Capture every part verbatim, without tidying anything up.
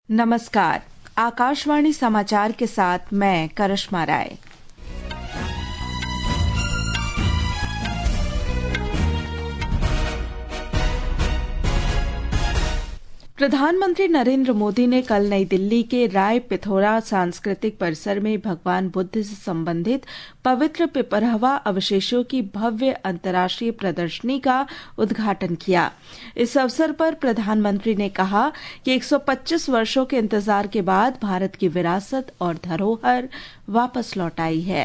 नमस्कार, आकाशवाणी समाचार के साथ मैं करिश्मा राय। प्रधानमंत्री नरेंद्र मोदी ने कल नई दिल्ली के राय पिथौरा सांस्कृतिक परिसर में भगवान बुद्ध से संबंधित पवित्र पिपरहवा अवशेषों की भव्य अंतर्राष्ट्रीय प्रदर्शनी का उद्घाटन किया। इस अवसर पर प्रधानमंत्री ने कहा कि एक सौ पच्चीस वर्षों के इंतजार के बाद भारत की विरासत और धरोहर वापस लौट आई है।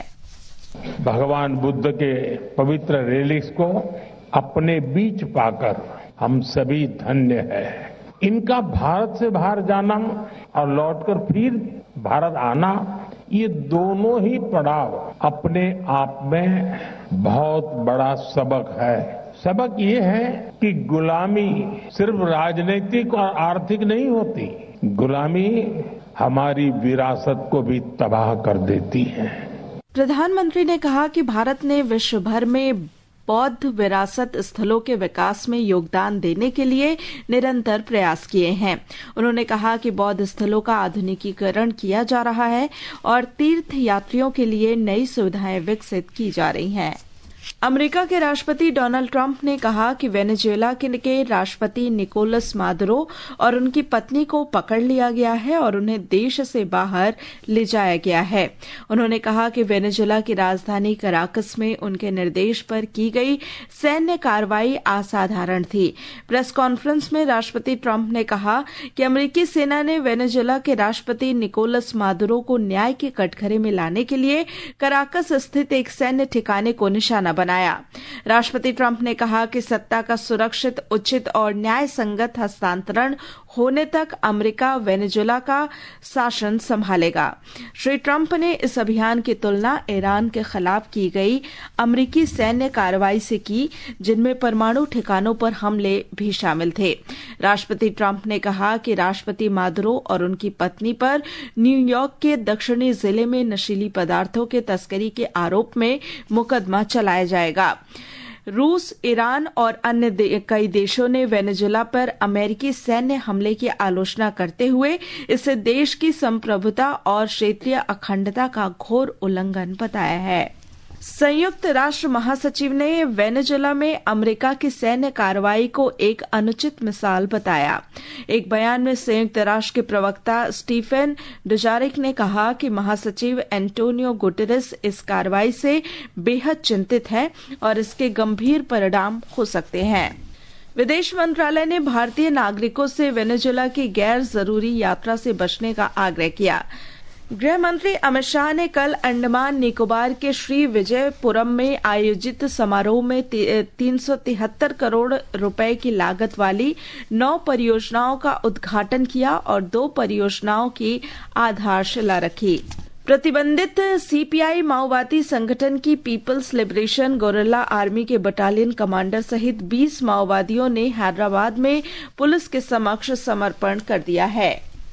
भगवान बुद्ध के पवित्र रेलिक्स को अपने बीच पाकर हम सभी धन्य हैं। इनका भारत से बाहर जाना और लौटकर फिर भारत आना, ये दोनों ही पड़ाव अपने आप में बहुत बड़ा सबक है। सबक ये है कि गुलामी सिर्फ राजनीतिक और आर्थिक नहीं होती, गुलामी हमारी विरासत को भी तबाह कर देती है। प्रधानमंत्री ने कहा कि भारत ने विश्व भर में बौद्ध विरासत स्थलों के विकास में योगदान देने के लिए निरंतर प्रयास किए हैं। उन्होंने कहा कि बौद्ध स्थलों का आधुनिकीकरण किया जा रहा है और तीर्थ यात्रियों के लिए नई सुविधाएं विकसित की जा रही हैं। अमेरिका के राष्ट्रपति डोनाल्ड ट्रंप ने कहा कि वेनेजुएला के राष्ट्रपति निकोलस मादुरो और उनकी पत्नी को पकड़ लिया गया है और उन्हें देश से बाहर ले जाया गया है। उन्होंने कहा कि वेनेजुएला की राजधानी कराकस में उनके निर्देश पर की गई सैन्य कार्रवाई असाधारण थी। प्रेस कॉन्फ्रेंस में राष्ट्रपति ट्रंप ने कहा कि अमेरिकी सेना ने वेनेजुएला के राष्ट्रपति निकोलस मादुरो को न्याय के कटघरे में लाने के लिए कराकस स्थित एक सैन्य ठिकाने को निशाना बनाया। राष्ट्रपति ट्रंप ने कहा कि सत्ता का सुरक्षित, उचित और न्याय संगत हस्तांतरण होने तक अमेरिका वेनेजुएला का शासन संभालेगा। श्री ट्रंप ने इस अभियान की तुलना ईरान के खिलाफ की गई अमेरिकी सैन्य कार्रवाई से की, जिनमें परमाणु ठिकानों पर हमले भी शामिल थे। राष्ट्रपति ट्रंप ने कहा कि राष्ट्रपति मादुरो और उनकी पत्नी पर न्यूयॉर्क के दक्षिणी जिले में नशीली पदार्थों के तस्करी के आरोप में मुकदमा चलाया जाएगा। रूस, ईरान और अन्य दे, कई देशों ने वेनेजुएला पर अमेरिकी सैन्य हमले की आलोचना करते हुए इसे देश की संप्रभुता और क्षेत्रीय अखंडता का घोर उल्लंघन बताया है। संयुक्त राष्ट्र महासचिव ने वेनेजुएला में अमेरिका की सैन्य कार्रवाई को एक अनुचित मिसाल बताया। एक बयान में संयुक्त राष्ट्र के प्रवक्ता स्टीफन डुजारिक ने कहा कि महासचिव एंटोनियो गुटेरेस इस कार्रवाई से बेहद चिंतित है और इसके गंभीर परिणाम हो सकते हैं। विदेश मंत्रालय ने भारतीय नागरिकों से वेनेजुएला की गैर जरूरी यात्रा से बचने का आग्रह किया। गृह मंत्री अमित शाह ने कल अंडमान निकोबार के श्री विजयपुरम में आयोजित समारोह में तीन सौ तिहत्तर करोड़ रुपए की लागत वाली नौ परियोजनाओं का उद्घाटन किया और दो परियोजनाओं की आधारशिला रखी। प्रतिबंधित सीपीआई माओवादी संगठन की पीपल्स लिबरेशन गोरिल्ला आर्मी के बटालियन कमांडर सहित बीस माओवादियों ने हैदराबाद में पुलिस के समक्ष समर्पण कर दिया है।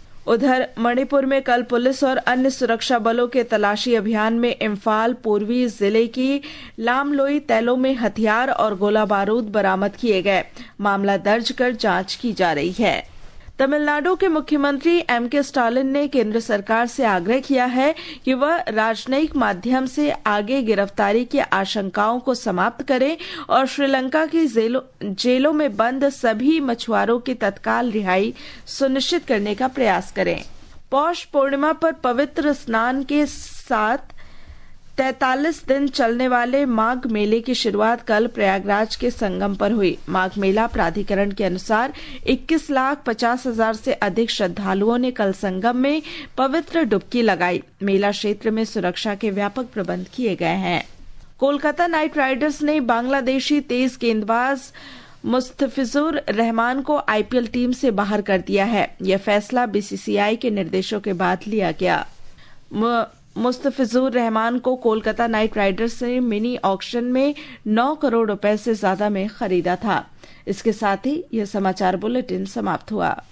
उधर मणिपुर में कल पुलिस और अन्य सुरक्षा बलों के तलाशी अभियान में इम्फाल पूर्वी जिले की लामलोई तैलो में हथियार और गोला बारूद बरामद किए गए। मामला दर्ज कर जांच की जा रही है। तमिलनाडु के मुख्यमंत्री एम के स्टालिन ने केंद्र सरकार से आग्रह किया है कि वह राजनयिक माध्यम से आगे गिरफ्तारी की आशंकाओं को समाप्त करे और श्रीलंका की जेलों जेलों में बंद सभी मछुआरों की तत्काल रिहाई सुनिश्चित करने का प्रयास करें। पौष पूर्णिमा पर पवित्र स्नान के साथ तैंतालीस दिन चलने वाले माघ मेले की शुरुआत कल प्रयागराज के संगम पर हुई। माघ मेला प्राधिकरण के अनुसार इक्कीस लाख पचास हजार से अधिक श्रद्धालुओं ने कल संगम में पवित्र डुबकी लगाई। मेला क्षेत्र में सुरक्षा के व्यापक प्रबंध किए गए हैं। कोलकाता नाइट राइडर्स ने बांग्लादेशी तेज गेंदबाज मुस्तफिजुर रहमान को आईपीएल टीम से बाहर कर दिया है। यह फैसला बीसीसीआई के निर्देशों के बाद लिया गया। मुस्तफिजुर रहमान को कोलकाता नाइट राइडर्स ने मिनी ऑक्शन में नौ करोड़ रुपए से ज्यादा में खरीदा था। इसके साथ ही यह समाचार बुलेटिन समाप्त हुआ।